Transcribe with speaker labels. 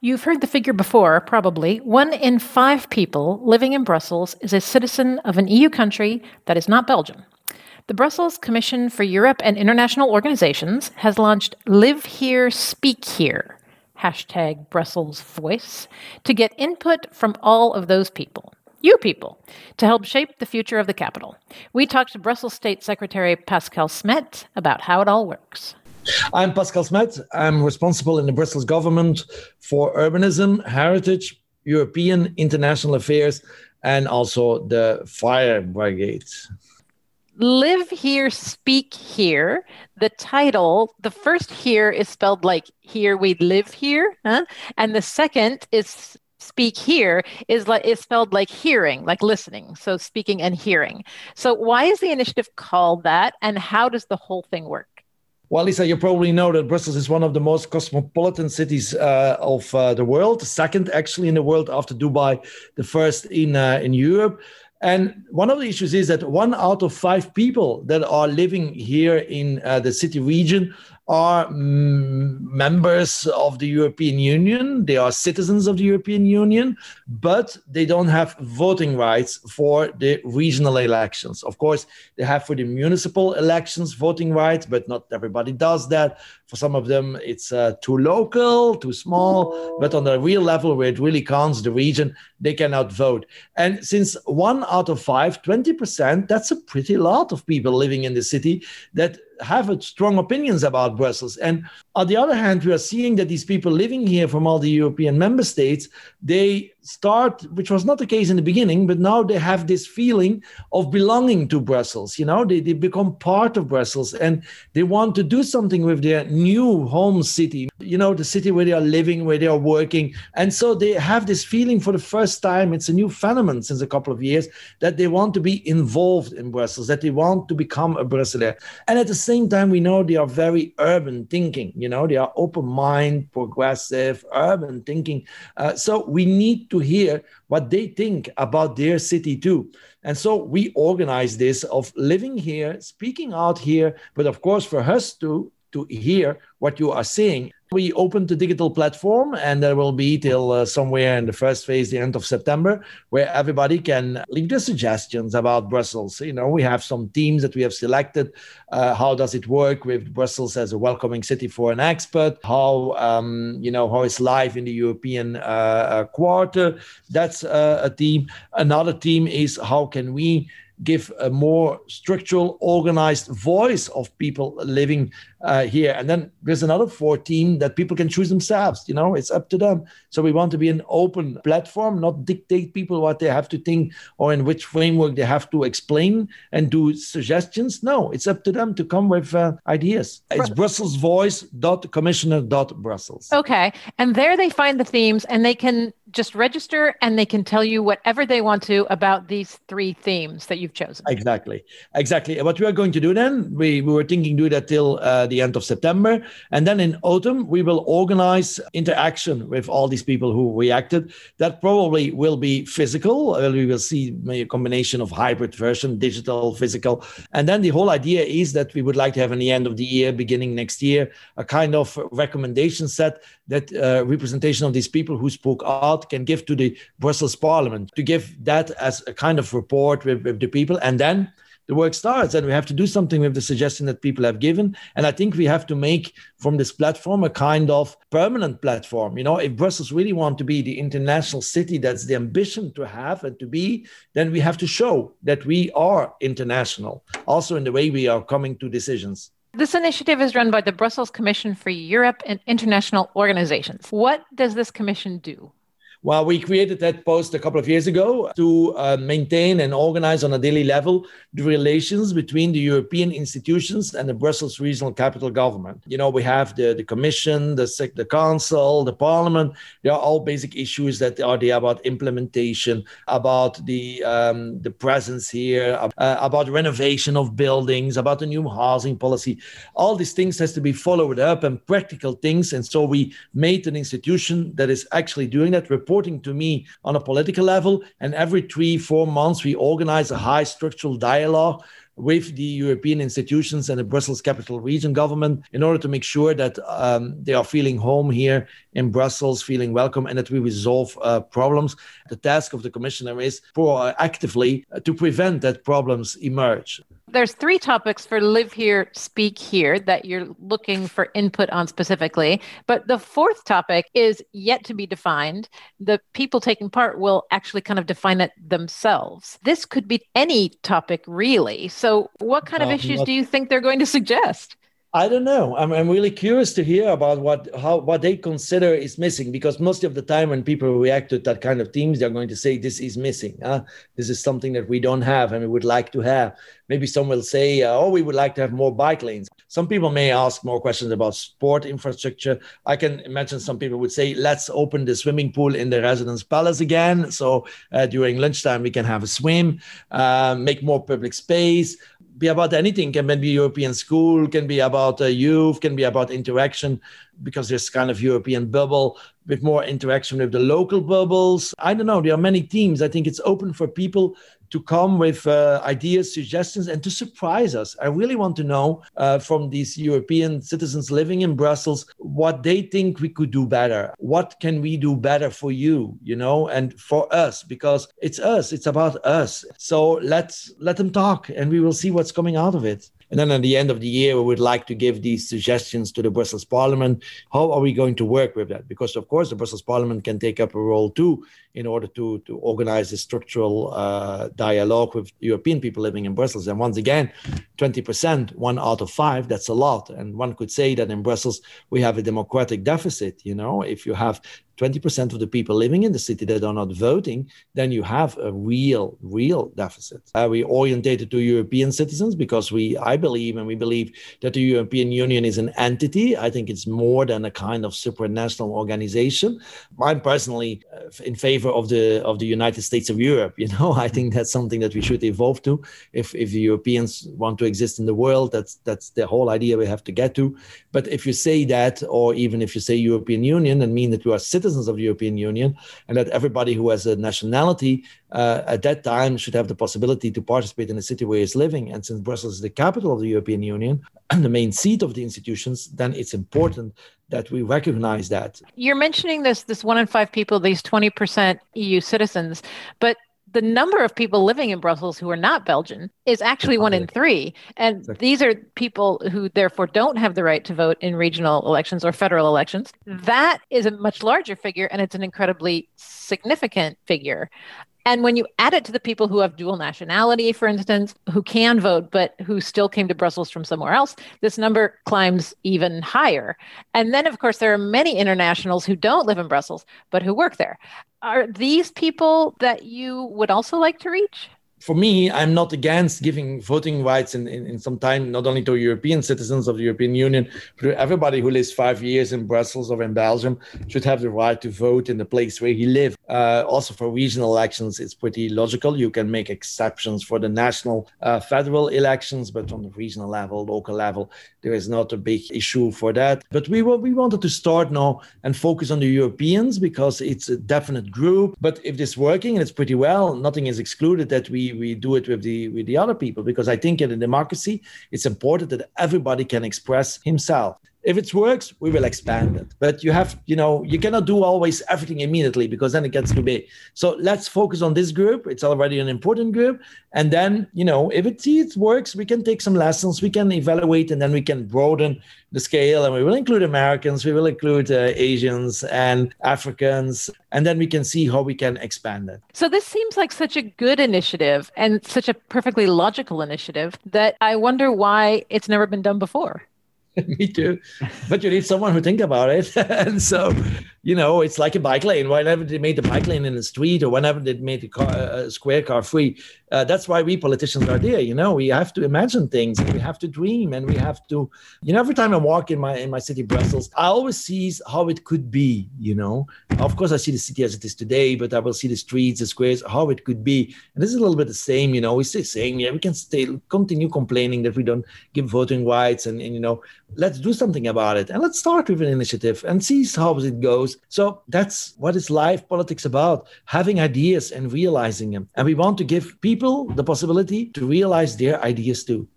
Speaker 1: You've heard the figure before, probably. 1 in 5 people living in Brussels is a citizen of an EU country that is not Belgium. The Brussels Commission for Europe and International Organizations has launched Live Here, Speak Here, hashtag Brussels Voice, to get input from all of those people, you people, to help shape the future of the capital. We talked to Brussels State Secretary Pascal Smet about how it all works.
Speaker 2: I'm Pascal Smet. I'm responsible in the Brussels government for urbanism, heritage, European international affairs, and also the fire brigade.
Speaker 1: Live Here, Speak Here. The title, the first here is spelled like here we live here, huh? And the second is speak here is spelled like hearing, like listening. So speaking and hearing. So why is the initiative called that, and how does the whole thing work?
Speaker 2: Well, Lisa, you probably know that Brussels is one of the most cosmopolitan cities of the world, second actually in the world after Dubai, the first in Europe. And one of the issues is that 1 out of 5 people that are living here in the city region are members of the European Union. They are citizens of the European Union, but they don't have voting rights for the regional elections. Of course, they have for the municipal elections voting rights, but not everybody does that. For some of them, it's too local, too small, but on the real level where it really counts, the region, they cannot vote. And since 1 out of 5, 20%, that's a pretty lot of people living in the city that have strong opinions about Brussels. And on the other hand, we are seeing that these people living here from all the European member states, they start, which was not the case in the beginning, but now they have this feeling of belonging to Brussels. You know, they become part of Brussels and they want to do something with their new home city, you know, the city where they are living, where they are working. And so they have this feeling for the first time, it's a new phenomenon since a couple of years, that they want to be involved in Brussels, that they want to become a Brusseler. And at the same time, we know they are very urban thinking, you know, they are open-minded, progressive, urban thinking. So we need to hear what they think about their city too. And so we organize this of living here, speaking out here, but of course for us to hear what you are saying. We opened the digital platform and there will be till somewhere in the first phase, the end of September, where everybody can leave their suggestions about Brussels. You know, we have some teams that we have selected. How does it work with Brussels as a welcoming city for an expat? How is life in the European quarter? That's a team. Another team is how can we give a more structural, organized voice of people living here. And then there's another 4 team that people can choose themselves. You know, it's up to them. So we want to be an open platform, not dictate people what they have to think or in which framework they have to explain and do suggestions. No, it's up to them to come with ideas. It's brusselsvoice.commissioner.brussels.
Speaker 1: Okay. And there they find the themes and they can just register and they can tell you whatever they want to about these 3 themes that you've chosen.
Speaker 2: Exactly. What we are going to do then, we were thinking do that till the end of September. And then in autumn, we will organize interaction with all these people who reacted. That probably will be physical. We will see a combination of hybrid version, digital, physical. And then the whole idea is that we would like to have in the end of the year, beginning next year, a kind of recommendation set that representation of these people who spoke out can give to the Brussels Parliament, to give that as a kind of report with the people. And then the work starts and we have to do something with the suggestion that people have given. And I think we have to make from this platform a kind of permanent platform. You know, if Brussels really want to be the international city that's the ambition to have and to be, then we have to show that we are international, also in the way we are coming to decisions.
Speaker 1: This initiative is run by the Brussels Commission for Europe and International Organizations. What does this commission do?
Speaker 2: Well, we created that post a couple of years ago to maintain and organize on a daily level the relations between the European institutions and the Brussels regional capital government. You know, we have the Commission, the Council, the Parliament. They are all basic issues that are there about implementation, about the presence here, about renovation of buildings, about the new housing policy. All these things has to be followed up and practical things. And so we made an institution that is actually doing that, reporting to me on a political level. And every 3-4 months, we organize a high structural dialogue with the European institutions and the Brussels Capital Region government in order to make sure that they are feeling home here in Brussels, feeling welcome, and that we resolve problems. The task of the commissioner is proactively to prevent that problems emerge.
Speaker 1: There's 3 topics for Live Here, Speak Here that you're looking for input on specifically. But the 4th topic is yet to be defined. The people taking part will actually kind of define it themselves. This could be any topic, really. So what kind of issues do you think they're going to suggest?
Speaker 2: I don't know. I'm really curious to hear about what they consider is missing, because most of the time when people react to that kind of themes, they're going to say this is missing. This is something that we don't have and we would like to have. Maybe some will say, we would like to have more bike lanes. Some people may ask more questions about sport infrastructure. I can imagine some people would say, let's open the swimming pool in the Residence Palace again. So during lunchtime, we can have a swim, make more public space. Be about anything. Can be European school, can be about youth, can be about interaction, because there's kind of European bubble with more interaction with the local bubbles. I don't know. There are many themes. I think it's open for people to come with ideas, suggestions, and to surprise us. I really want to know from these European citizens living in Brussels what they think we could do better. What can we do better for you, and for us, because it's us. It's about us. So let them talk, and we will see what's coming out of it. And then at the end of the year, we would like to give these suggestions to the Brussels Parliament. How are we going to work with that? Because, of course, the Brussels Parliament can take up a role too in order to organize a structural dialogue with European people living in Brussels. And once again, 20%, 1 out of 5, that's a lot. And one could say that in Brussels, we have a democratic deficit. If you have 20% of the people living in the city that are not voting, then you have a real deficit. We orientated to European citizens because I believe that the European Union is an entity. I think it's more than a kind of supranational organization. I'm personally in favor of the United States of Europe. I think that's something that we should evolve to. If the Europeans want to exist in the world, that's the whole idea we have to get to. But if you say that, or even if you say European Union, and mean that you are citizens of the European Union, and that everybody who has a nationality at that time should have the possibility to participate in the city where he's living. And since Brussels is the capital of the European Union and the main seat of the institutions, then it's important that we recognize that.
Speaker 1: You're mentioning this 1 in 5 people, these 20% EU citizens, but the number of people living in Brussels who are not Belgian is actually 1 in 3. And exactly. These are people who therefore don't have the right to vote in regional elections or federal elections. That is a much larger figure, and it's an incredibly significant figure. And when you add it to the people who have dual nationality, for instance, who can vote, but who still came to Brussels from somewhere else, this number climbs even higher. And then, of course, there are many internationals who don't live in Brussels, but who work there. Are these people that you would also like to reach?
Speaker 2: For me, I'm not against giving voting rights in some time, not only to European citizens of the European Union, but everybody who lives 5 years in Brussels or in Belgium should have the right to vote in the place where he lives. Also for regional elections, it's pretty logical. You can make exceptions for the national federal elections, but on the regional level, local level, there is not a big issue for that. But we wanted to start now and focus on the Europeans because it's a definite group. But if this is working and it's pretty well, nothing is excluded that we do it with the other people, because I think in a democracy, it's important that everybody can express himself. If it works, we will expand it. But you cannot do always everything immediately because then it gets too big. So let's focus on this group. It's already an important group. And then, if it works, we can take some lessons, we can evaluate, and then we can broaden the scale. And we will include Americans, we will include Asians and Africans, and then we can see how we can expand it.
Speaker 1: So this seems like such a good initiative and such a perfectly logical initiative that I wonder why it's never been done before.
Speaker 2: Me too. But you need someone who think about it. And so, it's like a bike lane. Whenever they made the bike lane in the street or whenever they made a square car free, that's why we politicians are there. We have to imagine things and we have to dream and we have to, every time I walk in my city, Brussels, I always see how it could be, Of course, I see the city as it is today, but I will see the streets, the squares, how it could be. And this is a little bit the same, we say saying, we can continue complaining that we don't give voting rights and let's do something about it. And let's start with an initiative and see how it goes. goes. So that's what is live politics about, having ideas and realizing them. And we want to give people the possibility to realize their ideas too.